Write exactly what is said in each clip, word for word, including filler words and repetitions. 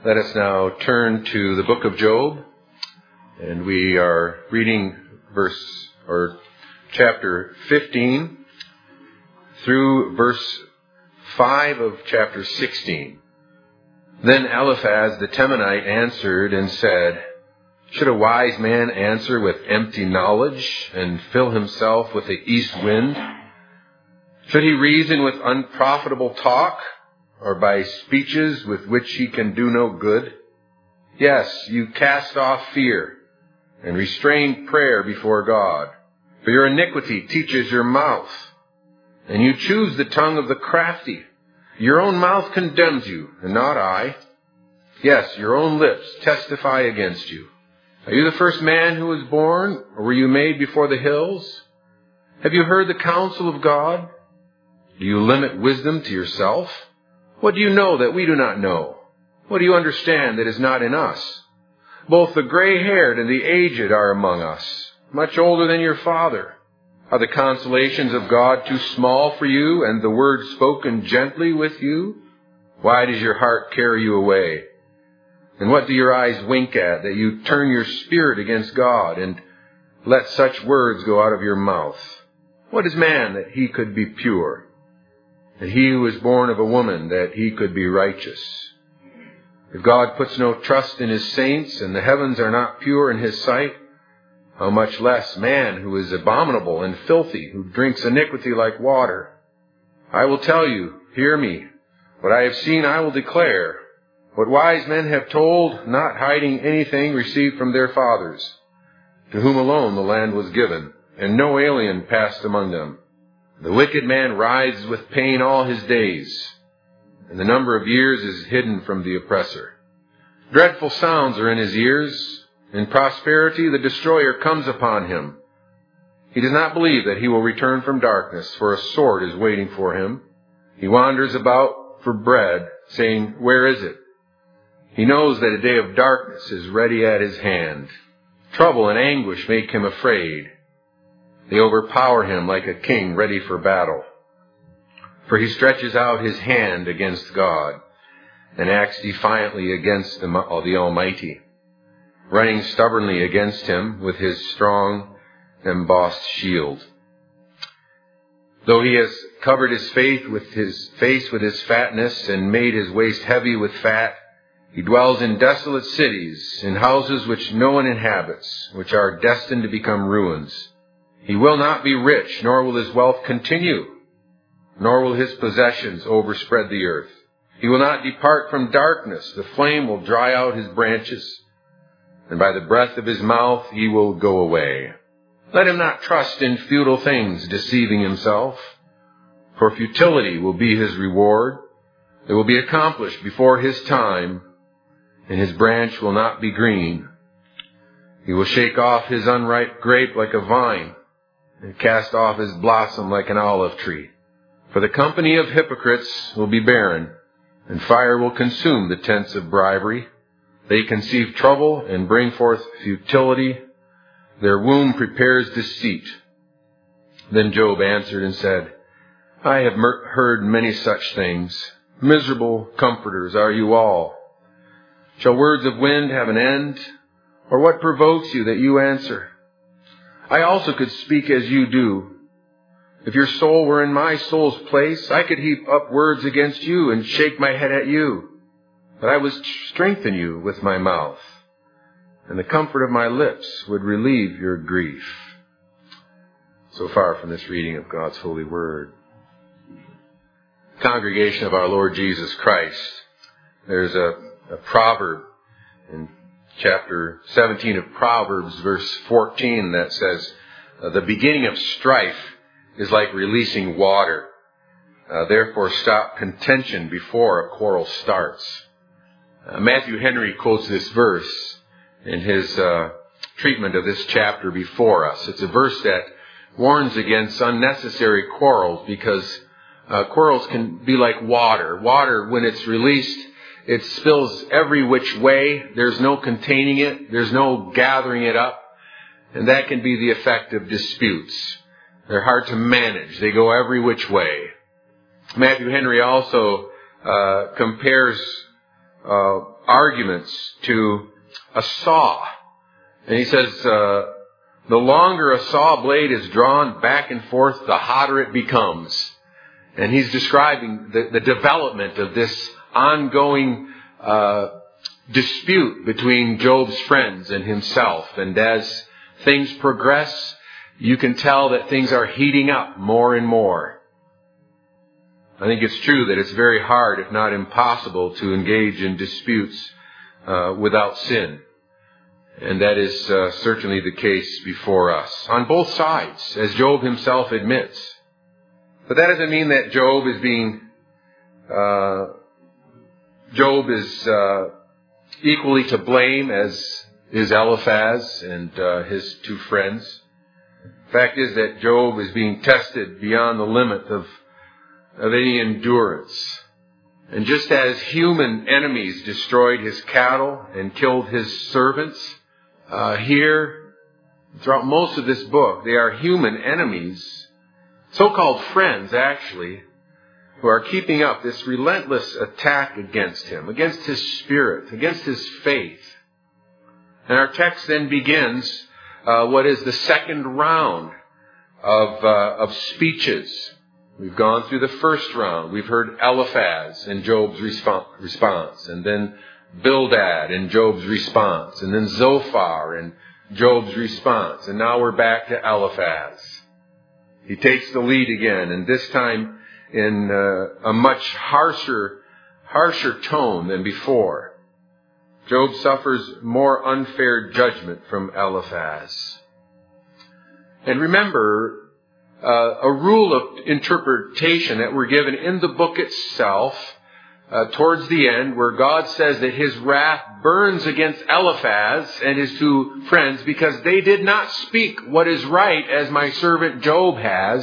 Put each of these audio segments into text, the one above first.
Let us now turn to the book of Job, and we are reading verse or chapter fifteen through verse five of chapter sixteen. Then Eliphaz the Temanite answered and said, "Should a wise man answer with empty knowledge and fill himself with the east wind? Should he reason with unprofitable talk, or by speeches with which he can do no good? Yes, you cast off fear and restrain prayer before God. For your iniquity teaches your mouth, and you choose the tongue of the crafty. Your own mouth condemns you, and not I. Yes, your own lips testify against you. Are you the first man who was born, or were you made before the hills? Have you heard the counsel of God? Do you limit wisdom to yourself? What do you know that we do not know? What do you understand that is not in us? Both the gray-haired and the aged are among us, much older than your father. Are the consolations of God too small for you, and the word spoken gently with you? Why does your heart carry you away? And what do your eyes wink at, that you turn your spirit against God, and let such words go out of your mouth? What is man that he could be pure? And he who is born of a woman, that he could be righteous? If God puts no trust in his saints, and the heavens are not pure in his sight, how much less man who is abominable and filthy, who drinks iniquity like water? I will tell you, hear me. What I have seen I will declare. What wise men have told, not hiding anything received from their fathers, to whom alone the land was given, and no alien passed among them. The wicked man writhes with pain all his days, and the number of years is hidden from the oppressor. Dreadful sounds are in his ears. In prosperity the destroyer comes upon him. He does not believe that he will return from darkness, for a sword is waiting for him. He wanders about for bread, saying, "Where is it?" He knows that a day of darkness is ready at his hand. Trouble and anguish make him afraid. They overpower him like a king ready for battle. For he stretches out his hand against God and acts defiantly against the, the Almighty, running stubbornly against him with his strong embossed shield. Though he has covered his face with his face with his fatness and made his waist heavy with fat, he dwells in desolate cities, in houses which no one inhabits, which are destined to become ruins. He will not be rich, nor will his wealth continue, nor will his possessions overspread the earth. He will not depart from darkness. The flame will dry out his branches, and by the breath of his mouth he will go away. Let him not trust in futile things, deceiving himself, for futility will be his reward. It will be accomplished before his time, and his branch will not be green. He will shake off his unripe grape like a vine, and cast off his blossom like an olive tree. For the company of hypocrites will be barren, and fire will consume the tents of bribery. They conceive trouble and bring forth futility. Their womb prepares deceit. Then Job answered and said, I have mer- heard many such things. Miserable comforters are you all. Shall words of wind have an end? Or what provokes you that you answer? I also could speak as you do. If your soul were in my soul's place, I could heap up words against you and shake my head at you. But I would strengthen you with my mouth, and the comfort of my lips would relieve your grief. So far from this reading of God's holy word. Congregation of our Lord Jesus Christ, there's a, a proverb in chapter seventeen of Proverbs, verse fourteen, that says, uh, the beginning of strife is like releasing water. Uh, therefore stop contention before a quarrel starts. Uh, Matthew Henry quotes this verse in his uh, treatment of this chapter before us. It's a verse that warns against unnecessary quarrels, because uh, quarrels can be like water. Water, when it's released, it spills every which way. There's no containing it. There's no gathering it up. And that can be the effect of disputes. They're hard to manage. They go every which way. Matthew Henry also uh, compares uh, arguments to a saw. And he says, uh, the longer a saw blade is drawn back and forth, the hotter it becomes. And he's describing the, the development of this ongoing uh, dispute between Job's friends and himself. And as things progress, you can tell that things are heating up more and more. I think it's true that it's very hard, if not impossible, to engage in disputes uh, without sin. And that is uh, certainly the case before us, on both sides, as Job himself admits. But that doesn't mean that Job is being, uh, Job is uh, equally to blame as is Eliphaz and uh, his two friends. The fact is that Job is being tested beyond the limit of, of any endurance. And just as human enemies destroyed his cattle and killed his servants, Uh, here, throughout most of this book, they are human enemies, so-called friends, actually, who are keeping up this relentless attack against him, against his spirit, against his faith. And our text then begins uh, what is the second round of, uh, of speeches. We've gone through the first round. We've heard Eliphaz and Job's resp- response, and then Bildad and Job's response, and then Zophar and Job's response. And now we're back to Eliphaz. He takes the lead again, and this time in uh, a much harsher, harsher tone than before. Job suffers more unfair judgment from Eliphaz. And remember, uh, a rule of interpretation that we're given in the book itself, Uh, towards the end, where God says that his wrath burns against Eliphaz and his two friends because they did not speak what is right as my servant Job has.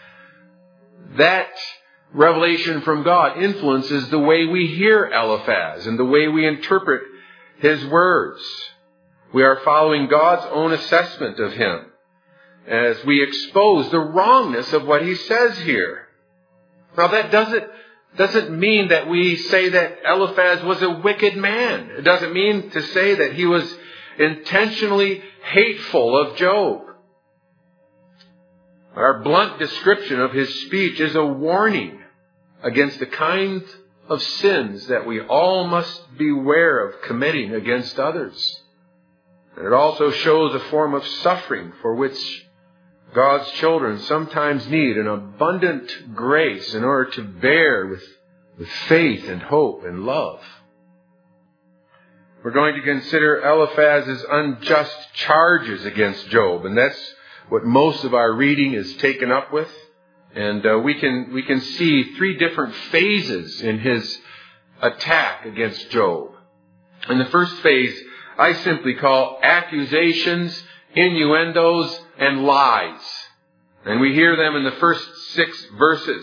That revelation from God influences the way we hear Eliphaz and the way we interpret his words. We are following God's own assessment of him as we expose the wrongness of what he says here. Now that doesn't doesn't mean that we say that Eliphaz was a wicked man. It doesn't mean to say that he was intentionally hateful of Job. Our blunt description of his speech is a warning against the kind of sins that we all must beware of committing against others. And it also shows a form of suffering for which God's children sometimes need an abundant grace in order to bear with, with faith and hope and love. We're going to consider Eliphaz's unjust charges against Job, and that's what most of our reading is taken up with. And uh, we can we can see three different phases in his attack against Job. In the first phase, I simply call accusations, innuendos, and lies. And we hear them in the first six verses.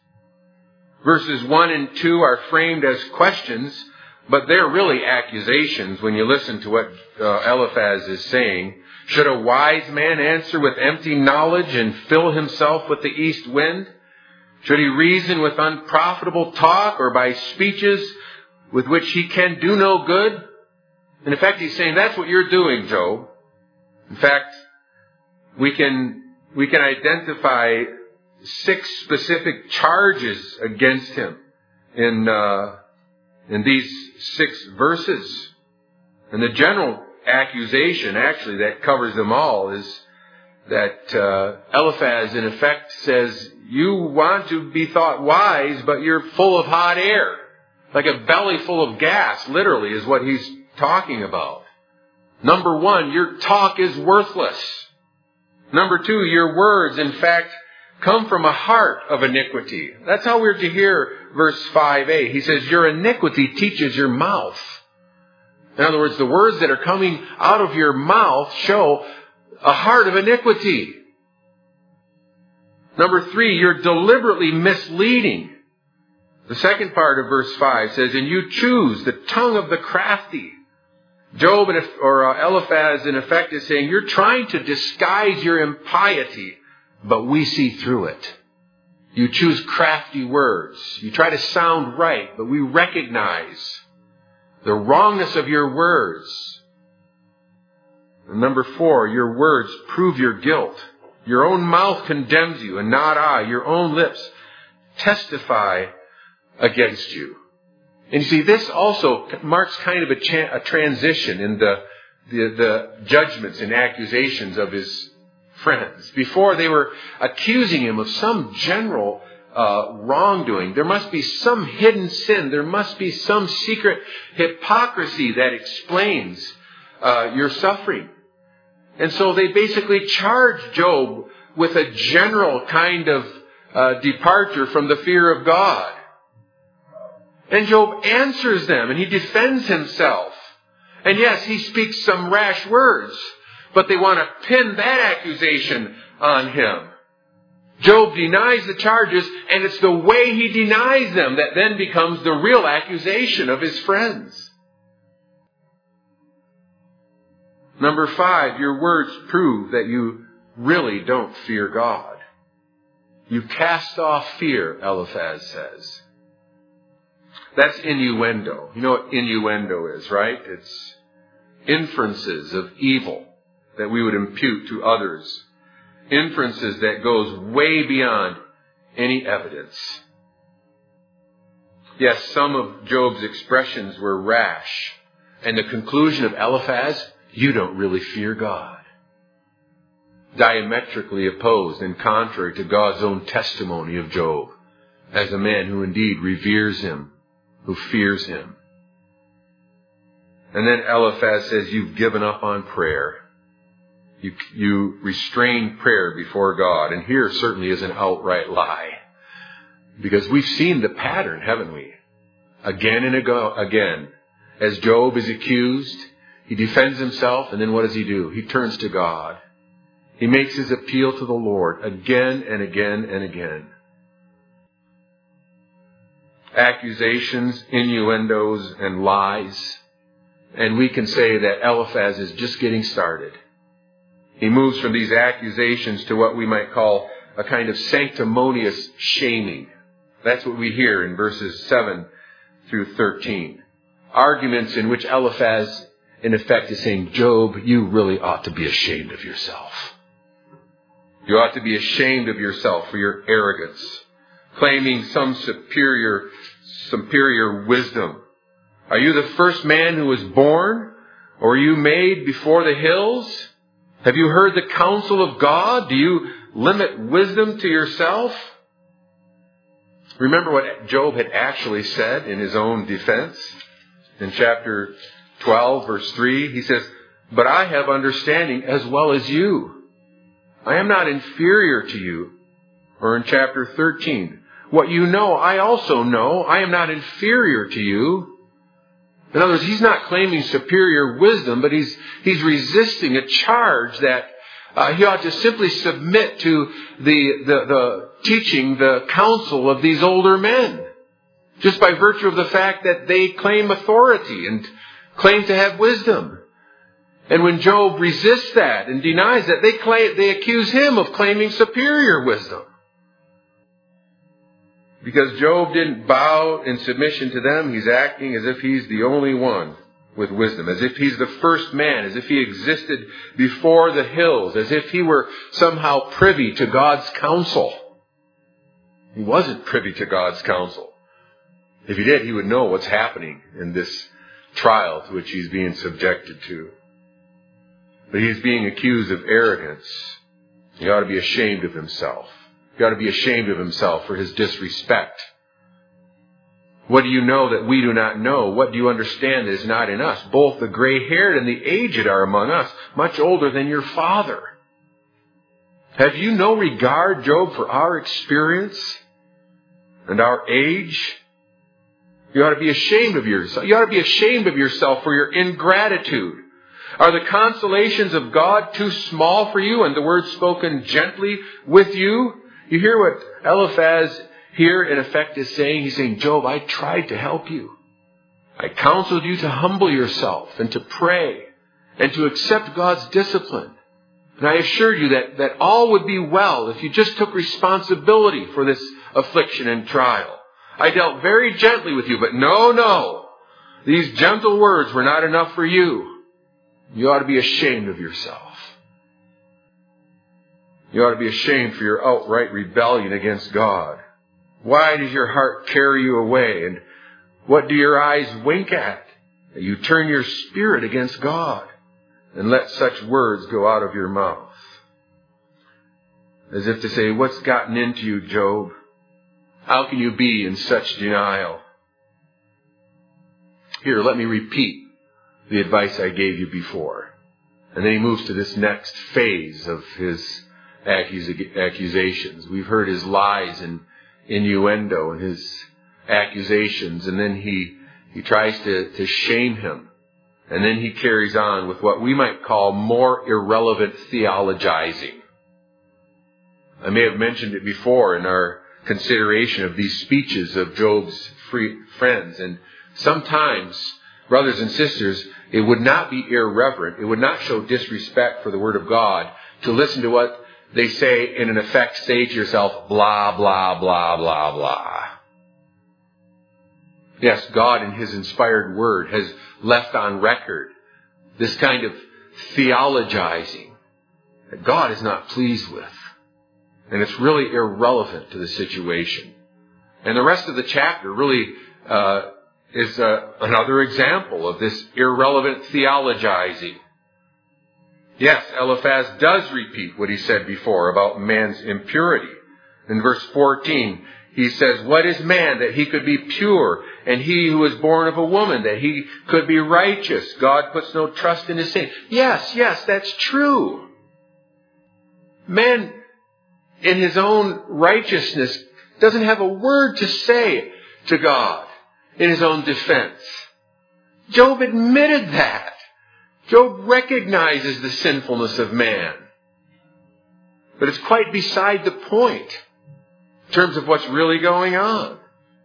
Verses one and two are framed as questions, but they're really accusations when you listen to what uh, Eliphaz is saying. Should a wise man answer with empty knowledge and fill himself with the east wind? Should he reason with unprofitable talk or by speeches with which he can do no good? And in fact, he's saying that's what you're doing, Job. In fact, we can we can identify six specific charges against him in uh, in these six verses. And the general accusation, actually, that covers them all is that uh, Eliphaz, in effect, says, you want to be thought wise, but you're full of hot air. Like a belly full of gas, literally, is what he's talking about. Number one, your talk is worthless. Number two, your words, in fact, come from a heart of iniquity. That's how we're to hear verse five a. He says, your iniquity teaches your mouth. In other words, the words that are coming out of your mouth show a heart of iniquity. Number three, you're deliberately misleading. The second part of verse five says, and you choose the tongue of the crafty. Job or Eliphaz, in effect, is saying, you're trying to disguise your impiety, but we see through it. You choose crafty words. You try to sound right, but we recognize The wrongness of your words. And number four, your words prove your guilt. Your own mouth condemns you, and not I. Your own lips testify against you. And you see, this also marks kind of a, cha- a transition in the, the, the judgments and accusations of his friends. Before, they were accusing him of some general uh, wrongdoing. There must be some hidden sin. There must be some secret hypocrisy that explains uh, your suffering. And so they basically charged Job with a general kind of uh, departure from the fear of God. And Job answers them, and he defends himself. And yes, he speaks some rash words, but they want to pin that accusation on him. Job denies the charges, and it's the way he denies them that then becomes the real accusation of his friends. Number five, your words prove that you really don't fear God. You cast off fear, Eliphaz says. That's innuendo. You know what innuendo is, right? It's inferences of evil that we would impute to others. Inferences that goes way beyond any evidence. Yes, some of Job's expressions were rash. And the conclusion of Eliphaz, you don't really fear God. Diametrically opposed and contrary to God's own testimony of Job as a man who indeed reveres him, who fears him. And then Eliphaz says, you've given up on prayer. You, you restrain prayer before God. And here certainly is an outright lie. Because we've seen the pattern, haven't we? Again and again. As Job is accused, he defends himself, and then what does he do? He turns to God. He makes his appeal to the Lord again and again and again. Accusations, innuendos, and lies. And we can say that Eliphaz is just getting started. He moves from these accusations to what we might call a kind of sanctimonious shaming. That's what we hear in verses seven through thirteen. Arguments in which Eliphaz, in effect, is saying, Job, you really ought to be ashamed of yourself. You ought to be ashamed of yourself for your arrogance, claiming some superior, superior wisdom. Are you the first man who was born? Or are you made before the hills? Have you heard the counsel of God? Do you limit wisdom to yourself? Remember what Job had actually said in his own defense? In chapter twelve, verse three, he says, but I have understanding as well as you. I am not inferior to you. Or in chapter thirteen, what you know, I also know. I am not inferior to you. In other words, he's not claiming superior wisdom, but he's he's resisting a charge that uh, he ought to simply submit to the, the, the teaching, the counsel of these older men. Just by virtue of the fact that they claim authority and claim to have wisdom. And when Job resists that and denies that, they claim, they accuse him of claiming superior wisdom. Because Job didn't bow in submission to them, he's acting as if he's the only one with wisdom, as if he's the first man, as if he existed before the hills, as if he were somehow privy to God's counsel. He wasn't privy to God's counsel. If he did, he would know what's happening in this trial to which he's being subjected to. But he's being accused of arrogance. He ought to be ashamed of himself. He ought to be ashamed of himself for his disrespect. What do you know that we do not know? What do you understand that is not in us? Both the gray-haired and the aged are among us, much older than your father. Have you no regard, Job, for our experience and our age? You ought to be ashamed of yourself. You ought to be ashamed of yourself for your ingratitude. Are the consolations of God too small for you and the word spoken gently with you? You hear what Eliphaz here in effect is saying? He's saying, Job, I tried to help you. I counseled you to humble yourself and to pray and to accept God's discipline. And I assured you that, that all would be well if you just took responsibility for this affliction and trial. I dealt very gently with you, but no, no. these gentle words were not enough for you. You ought to be ashamed of yourself. You ought to be ashamed for your outright rebellion against God. Why does your heart carry you away? And what do your eyes wink at? That you turn your spirit against God and let such words go out of your mouth. As if to say, what's gotten into you, Job? How can you be in such denial? Here, let me repeat the advice I gave you before. And then he moves to this next phase of his accus- accusations. We've heard his lies and innuendo and his accusations. And then he, he tries to, to shame him. And then he carries on with what we might call more irrelevant theologizing. I may have mentioned it before in our consideration of these speeches of Job's free friends. And sometimes, brothers and sisters, it would not be irreverent. It would not show disrespect for the Word of God to listen to what they say and in effect say to yourself, blah, blah, blah, blah, blah. Yes, God in His inspired Word has left on record this kind of theologizing that God is not pleased with. And it's really irrelevant to the situation. And the rest of the chapter really uh, is uh, another example of this irrelevant theologizing. Yes, Eliphaz does repeat what he said before about man's impurity. In verse fourteen, he says, what is man that he could be pure, and he who is born of a woman that he could be righteous? God puts no trust in his sin. Yes, yes, that's true. Man, in his own righteousness, doesn't have a word to say to God in his own defense. Job admitted that. Job recognizes the sinfulness of man. But it's quite beside the point in terms of what's really going on.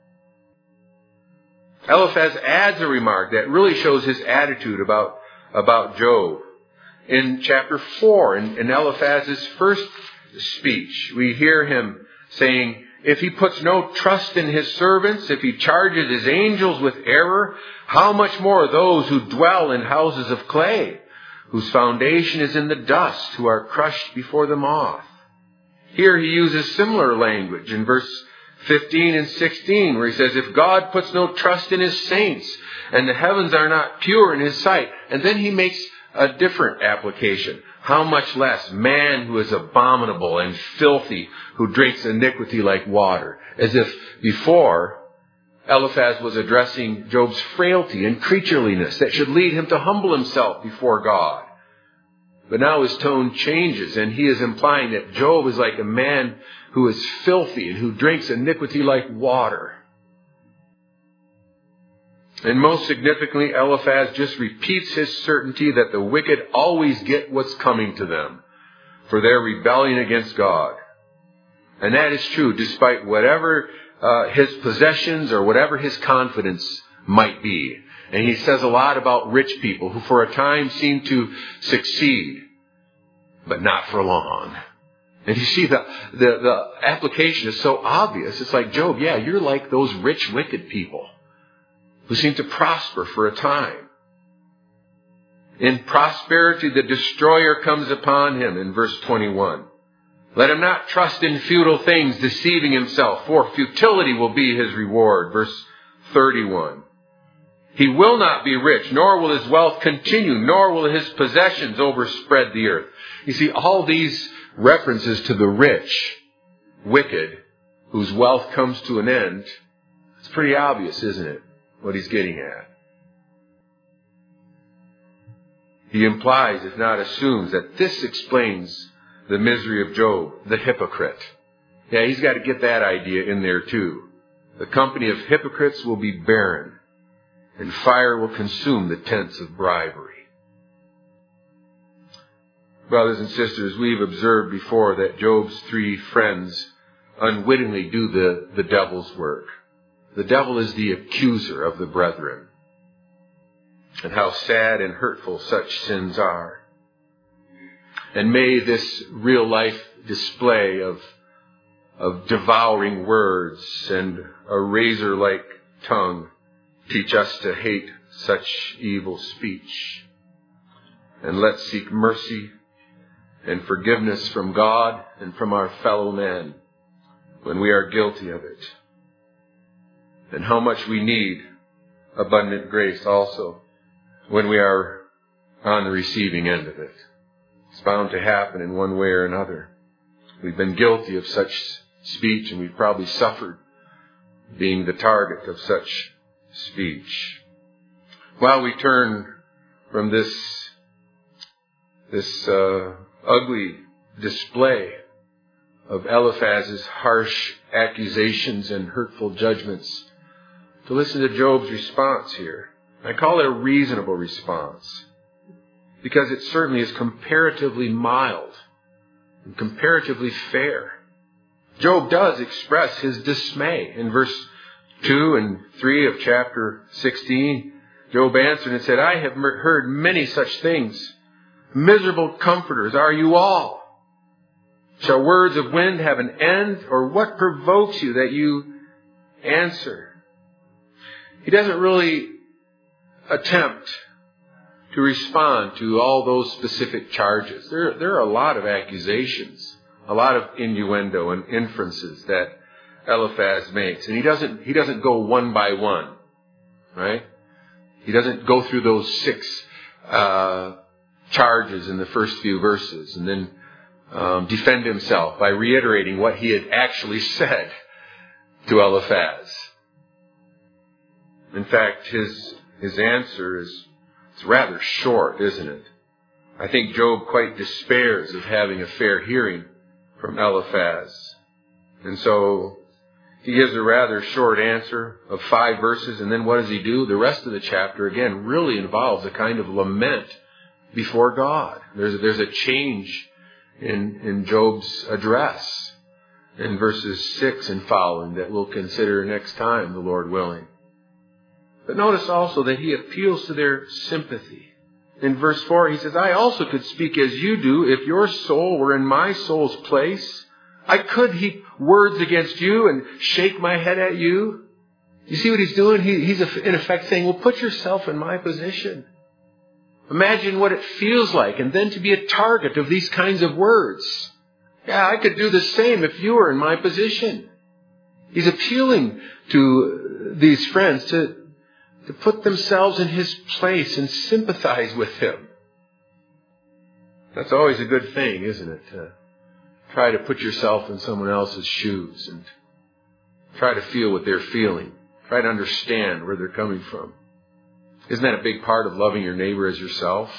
Eliphaz adds a remark that really shows his attitude about, about Job. In chapter four, in, in Eliphaz's first speech, we hear him saying, if he puts no trust in his servants, if he charges his angels with error, how much more those who dwell in houses of clay, whose foundation is in the dust, who are crushed before the moth. Here he uses similar language in verse fifteen and sixteen, where he says, if God puts no trust in his saints, and the heavens are not pure in his sight. And then he makes a different application. How much less man who is abominable and filthy, who drinks iniquity like water. As if before, Eliphaz was addressing Job's frailty and creatureliness that should lead him to humble himself before God. But now his tone changes, and he is implying that Job is like a man who is filthy and who drinks iniquity like water. And most significantly, Eliphaz just repeats his certainty that the wicked always get what's coming to them for their rebellion against God. And that is true despite whatever uh, his possessions or whatever his confidence might be. And he says a lot about rich people who for a time seem to succeed, but not for long. And you see the, the, the application is so obvious. It's like, Job, yeah, you're like those rich, wicked people who seem to prosper for a time. In prosperity, the destroyer comes upon him in verse twenty-one. Let him not trust in futile things, deceiving himself, for futility will be his reward. Verse thirty-one. He will not be rich, nor will his wealth continue, nor will his possessions overspread the earth. You see, all these references to the rich, wicked, whose wealth comes to an end, it's pretty obvious, isn't it, what he's getting at? He implies, if not assumes, that this explains the misery of Job, the hypocrite. Yeah, he's got to get that idea in there too. The company of hypocrites will be barren, and fire will consume the tents of bribery. Brothers and sisters, we've observed before that Job's three friends unwittingly do the, the devil's work. The devil is the accuser of the brethren. And how sad and hurtful such sins are. And may this real life display of, of devouring words and a razor-like tongue teach us to hate such evil speech. And let's seek mercy and forgiveness from God and from our fellow men when we are guilty of it. And how much we need abundant grace also when we are on the receiving end of it. It's bound to happen in one way or another. We've been guilty of such speech, and we've probably suffered being the target of such speech. While we turn from this, this uh, ugly display of Eliphaz's harsh accusations and hurtful judgments, to listen to Job's response here. I call it a reasonable response, because it certainly is comparatively mild and comparatively fair. Job does express his dismay. In verse two and three of chapter sixteen, Job answered and said, I have heard many such things. Miserable comforters are you all. Shall words of wind have an end, or what provokes you that you answer? He doesn't really attempt to respond to all those specific charges. There, there are a lot of accusations, a lot of innuendo and inferences that Eliphaz makes. And he doesn't, he doesn't go one by one, right? He doesn't go through those six uh, charges in the first few verses and then um, defend himself by reiterating what he had actually said to Eliphaz. In fact, his his answer is it's rather short, isn't it? I think Job quite despairs of having a fair hearing from Eliphaz. And so he gives a rather short answer of five verses, and then what does he do? The rest of the chapter, again, really involves a kind of lament before God. There's, there's a change in, in Job's address in verses six and following that we'll consider next time, the Lord willing. But notice also that he appeals to their sympathy. In verse four, he says, I also could speak as you do if your soul were in my soul's place. I could heap words against you and shake my head at you. You see what he's doing? He, he's in effect saying, well, put yourself in my position. Imagine what it feels like, and then to be a target of these kinds of words. Yeah, I could do the same if you were in my position. He's appealing to these friends to to put themselves in his place and sympathize with him. That's always a good thing, isn't it? To try to put yourself in someone else's shoes and try to feel what they're feeling. Try to understand where they're coming from. Isn't that a big part of loving your neighbor as yourself?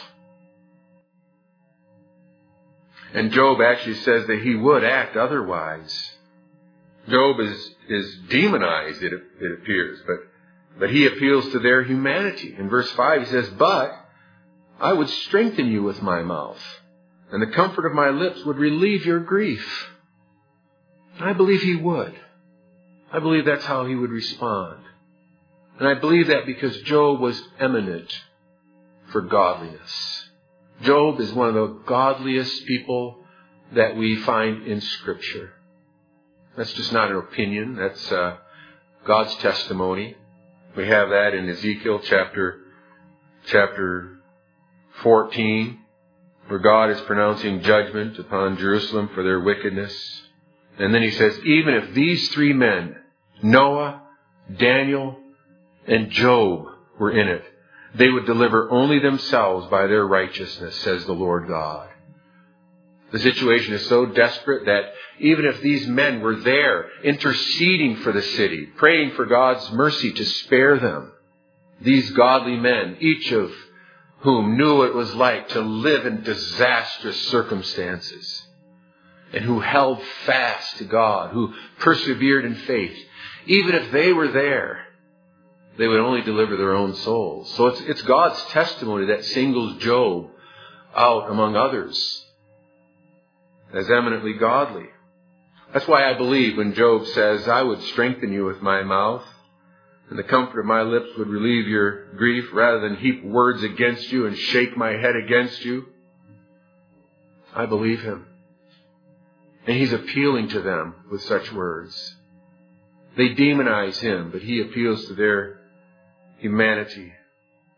And Job actually says that he would act otherwise. Job is, is demonized, it, it appears, but But he appeals to their humanity. In verse five, he says, but I would strengthen you with my mouth, and the comfort of my lips would relieve your grief. I believe he would. I believe that's how he would respond. And I believe that because Job was eminent for godliness. Job is one of the godliest people that we find in Scripture. That's just not an opinion. That's uh, God's testimony. We have that in Ezekiel chapter, chapter fourteen, where God is pronouncing judgment upon Jerusalem for their wickedness. And then he says, even if these three men, Noah, Daniel, and Job, were in it, they would deliver only themselves by their righteousness, says the Lord God. The situation is so desperate that even if these men were there interceding for the city, praying for God's mercy to spare them, these godly men, each of whom knew what it was like to live in disastrous circumstances, and who held fast to God, who persevered in faith, even if they were there, they would only deliver their own souls. So it's, it's God's testimony that singles Job out among others as eminently godly. That's why I believe when Job says, I would strengthen you with my mouth, and the comfort of my lips would relieve your grief, rather than heap words against you and shake my head against you. I believe him. And he's appealing to them with such words. They demonize him, but he appeals to their humanity.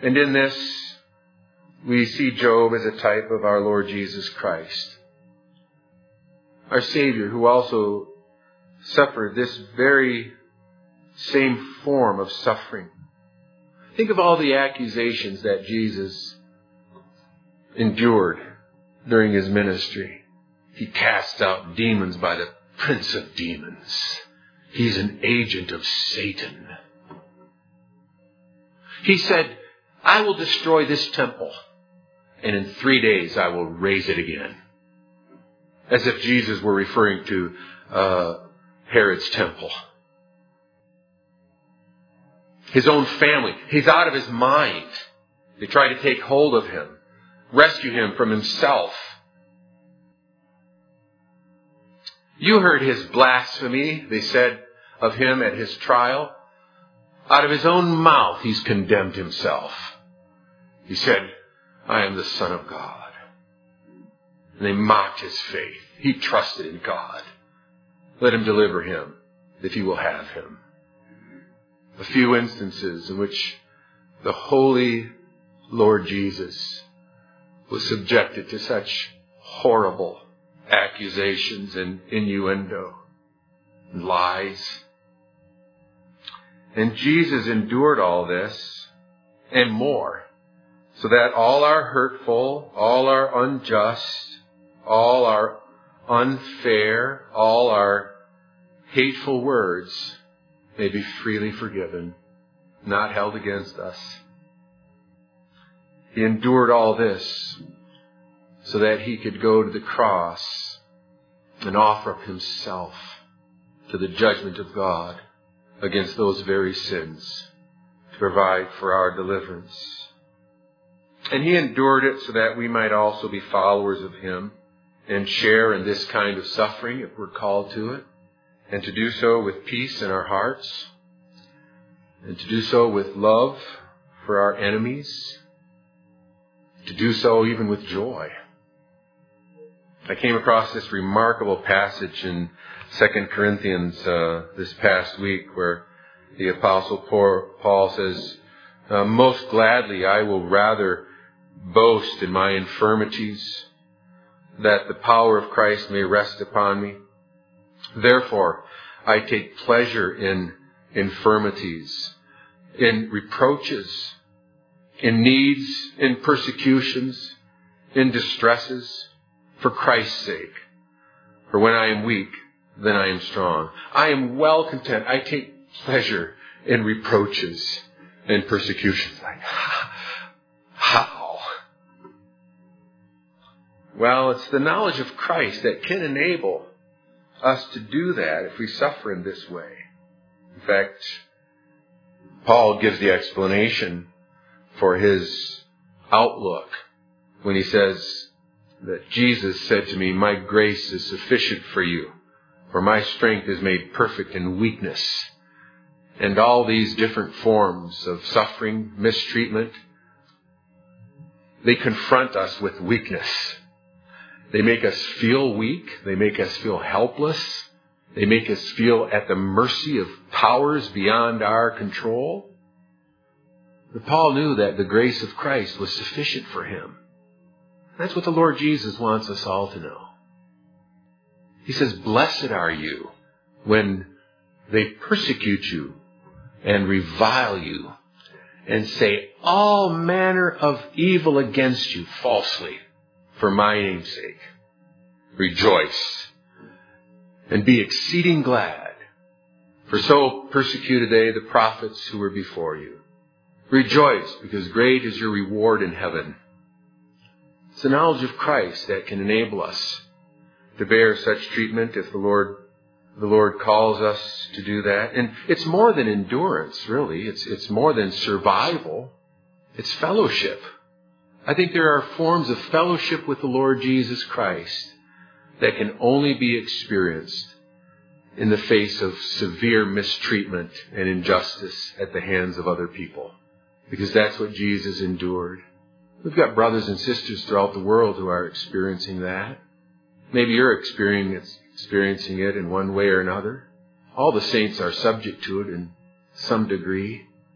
And in this, we see Job as a type of our Lord Jesus Christ, our Savior, who also suffered this very same form of suffering. Think of all the accusations that Jesus endured during his ministry. He cast out demons by the Prince of Demons. He's an agent of Satan. He said, I will destroy this temple, and in three days I will raise it again. As if Jesus were referring to uh, Herod's temple. His own family. He's out of his mind. They try to take hold of him, rescue him from himself. You heard his blasphemy, they said of him at his trial. Out of his own mouth he's condemned himself. He said, I am the Son of God. And they mocked his faith. He trusted in God. Let him deliver him, if he will have him. A few instances in which the holy Lord Jesus was subjected to such horrible accusations and innuendo and lies. And Jesus endured all this and more, so that all our hurtful, all our unjust, all our unfair, all our hateful words may be freely forgiven, not held against us. He endured all this so that he could go to the cross and offer up himself to the judgment of God against those very sins to provide for our deliverance. And he endured it so that we might also be followers of him and share in this kind of suffering if we're called to it, and to do so with peace in our hearts, and to do so with love for our enemies, to do so even with joy. I came across this remarkable passage in Second Corinthians uh, this past week where the Apostle Paul says, uh, most gladly I will rather boast in my infirmities, that the power of Christ may rest upon me. Therefore, I take pleasure in infirmities, in reproaches, in needs, in persecutions, in distresses, for Christ's sake. For when I am weak, then I am strong. I am well content. I take pleasure in reproaches and persecutions. Like, how? Well, it's the knowledge of Christ that can enable us to do that if we suffer in this way. In fact, Paul gives the explanation for his outlook when he says that Jesus said to me, my grace is sufficient for you, for my strength is made perfect in weakness. And all these different forms of suffering, mistreatment, they confront us with weakness. They make us feel weak. They make us feel helpless. They make us feel at the mercy of powers beyond our control. But Paul knew that the grace of Christ was sufficient for him. That's what the Lord Jesus wants us all to know. He says, blessed are you when they persecute you and revile you and say all manner of evil against you falsely for my name's sake. Rejoice and be exceeding glad, for so persecuted they the prophets who were before you. Rejoice, because great is your reward in heaven. It's the knowledge of Christ that can enable us to bear such treatment if the Lord the Lord calls us to do that. And it's more than endurance, really. It's it's more than survival. It's fellowship. I think there are forms of fellowship with the Lord Jesus Christ that can only be experienced in the face of severe mistreatment and injustice at the hands of other people. Because that's what Jesus endured. We've got brothers and sisters throughout the world who are experiencing that. Maybe you're experiencing it in one way or another. All the saints are subject to it in some degree.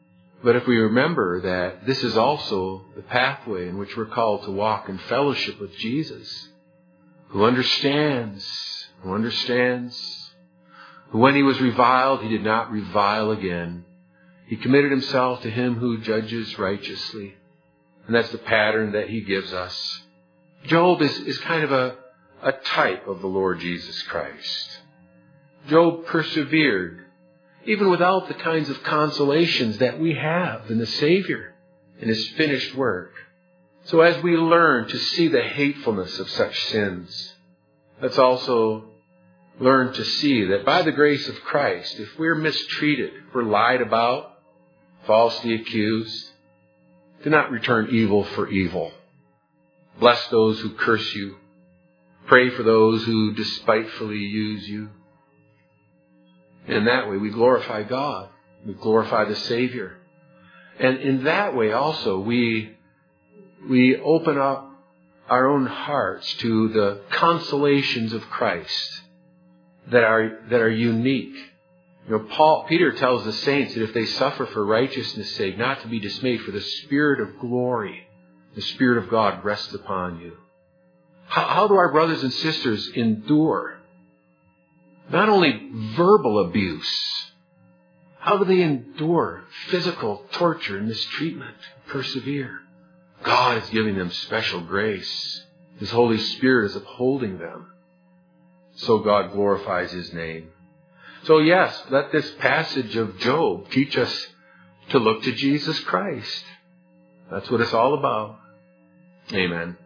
But if we remember that this is also the pathway in which we're called to walk in fellowship with Jesus, who understands, who understands, who when he was reviled, he did not revile again. He committed himself to him who judges righteously. And that's the pattern that he gives us. Job is, is kind of a, a type of the Lord Jesus Christ. Job persevered, even without the kinds of consolations that we have in the Savior and his finished work. So as we learn to see the hatefulness of such sins, let's also learn to see that by the grace of Christ, if we're mistreated, if we're lied about, falsely accused, do not return evil for evil. Bless those who curse you. Pray for those who despitefully use you. And in that way, we glorify God. We glorify the Savior. And in that way also, we, we open up our own hearts to the consolations of Christ that are, that are unique. You know, Paul, Peter tells the saints that if they suffer for righteousness' sake, not to be dismayed, for the Spirit of glory, the Spirit of God rests upon you. How, how do our brothers and sisters endure not only verbal abuse, how do they endure physical torture and mistreatment, persevere? God is giving them special grace. His Holy Spirit is upholding them. So God glorifies His name. So yes, let this passage of Job teach us to look to Jesus Christ. That's what it's all about. Amen.